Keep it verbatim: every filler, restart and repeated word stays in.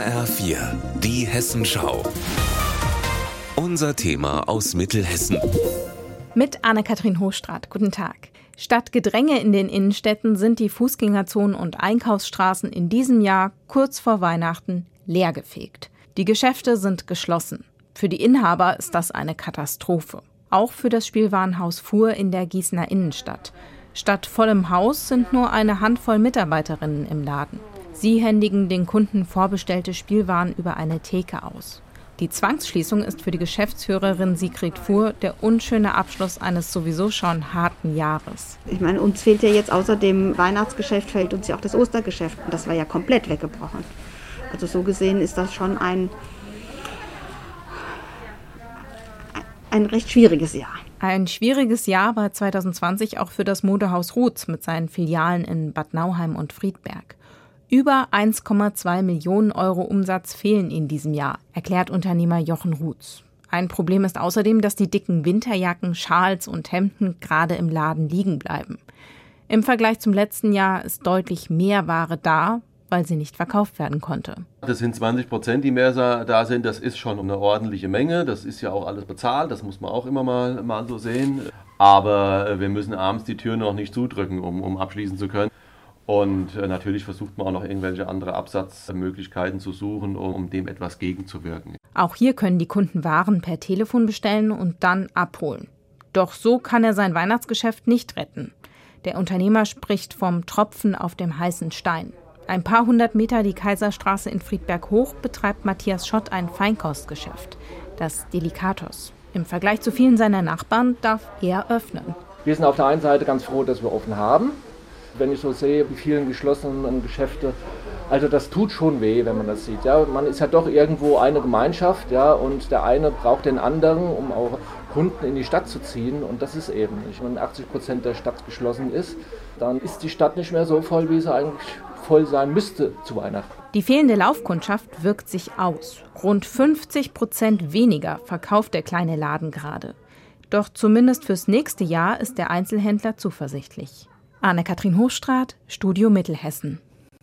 H R vier, die Hessenschau. Unser Thema aus Mittelhessen. Mit Anne-Kathrin Hochstraat. Guten Tag. Statt Gedränge in den Innenstädten sind die Fußgängerzonen und Einkaufsstraßen in diesem Jahr kurz vor Weihnachten leergefegt. Die Geschäfte sind geschlossen. Für die Inhaber ist das eine Katastrophe. Auch für das Spielwarenhaus Fuhr in der Gießener Innenstadt. Statt vollem Haus sind nur eine Handvoll Mitarbeiterinnen im Laden. Sie händigen den Kunden vorbestellte Spielwaren über eine Theke aus. Die Zwangsschließung ist für die Geschäftsführerin Sigrid Fuhr der unschöne Abschluss eines sowieso schon harten Jahres. Ich meine, uns fehlt ja jetzt außer dem Weihnachtsgeschäft, fehlt uns ja auch das Ostergeschäft. Und das war ja komplett weggebrochen. Also so gesehen ist das schon ein, ein recht schwieriges Jahr. Ein schwieriges Jahr war zwanzig zwanzig auch für das Modehaus Ruths mit seinen Filialen in Bad Nauheim und Friedberg. Über eins Komma zwei Millionen Euro Umsatz fehlen in diesem Jahr, erklärt Unternehmer Jochen Ruths. Ein Problem ist außerdem, dass die dicken Winterjacken, Schals und Hemden gerade im Laden liegen bleiben. Im Vergleich zum letzten Jahr ist deutlich mehr Ware da, weil sie nicht verkauft werden konnte. Das sind zwanzig Prozent, die mehr da sind. Das ist schon eine ordentliche Menge. Das ist ja auch alles bezahlt. Das muss man auch immer mal, mal so sehen. Aber wir müssen abends die Tür noch nicht zudrücken, um, um abschließen zu können. Und natürlich versucht man auch noch irgendwelche andere Absatzmöglichkeiten zu suchen, um, um dem etwas gegenzuwirken. Auch hier können die Kunden Waren per Telefon bestellen und dann abholen. Doch so kann er sein Weihnachtsgeschäft nicht retten. Der Unternehmer spricht vom Tropfen auf dem heißen Stein. Ein paar hundert Meter die Kaiserstraße in Friedberg hoch betreibt Matthias Schott ein Feinkostgeschäft, das Delicatos. Im Vergleich zu vielen seiner Nachbarn darf er öffnen. Wir sind auf der einen Seite ganz froh, dass wir offen haben. Wenn ich so sehe, die vielen geschlossenen Geschäfte, also das tut schon weh, wenn man das sieht. Ja, man ist ja doch irgendwo eine Gemeinschaft, ja, und der eine braucht den anderen, um auch Kunden in die Stadt zu ziehen, und das ist eben nicht. Wenn achtzig Prozent der Stadt geschlossen ist, dann ist die Stadt nicht mehr so voll, wie sie eigentlich voll sein müsste zu Weihnachten. Die fehlende Laufkundschaft wirkt sich aus. Rund fünfzig Prozent weniger verkauft der kleine Laden gerade. Doch zumindest fürs nächste Jahr ist der Einzelhändler zuversichtlich. Anne-Kathrin Hochstraat, Studio Mittelhessen.